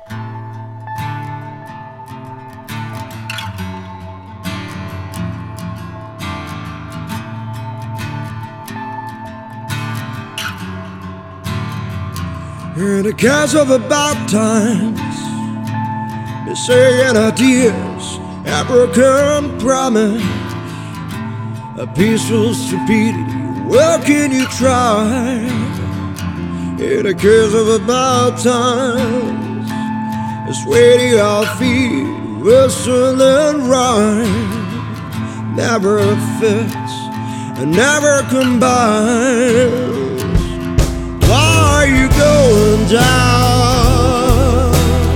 In the cast of about times, they saying ideas ever can promise a peaceful stupidity. Where can you try? In the case of about times, it's waiting our feet, whistle and rhyme, never fits and never combines. Why are you going down?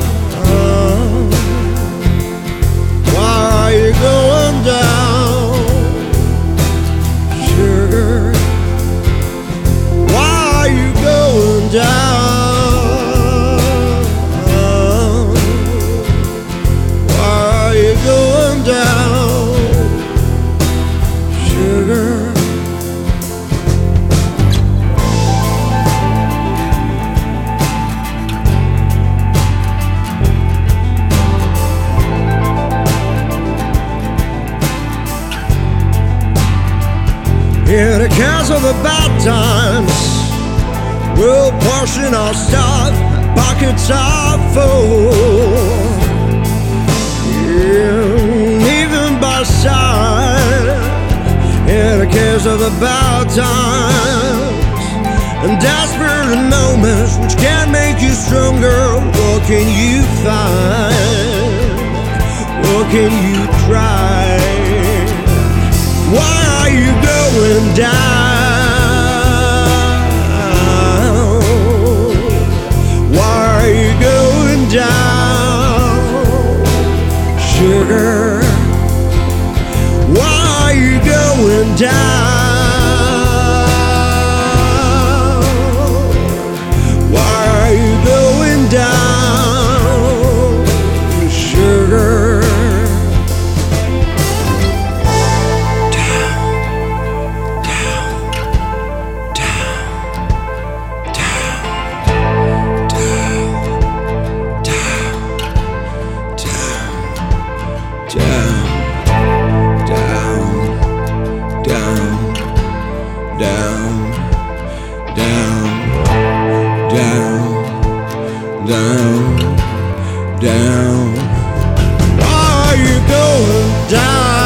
Why are you going down, sugar? Why are you going down? Why are you going down, sugar? In the cast of the bad times, we'll portion our stuff, pockets are full. Even by side, in the case of the bad times, and desperate moments which can make you stronger, what can you find? What can you try? Why are you going down? Why are you going down, sugar? Why are you going down? Why are you going down, sugar? Down. Why are you going down?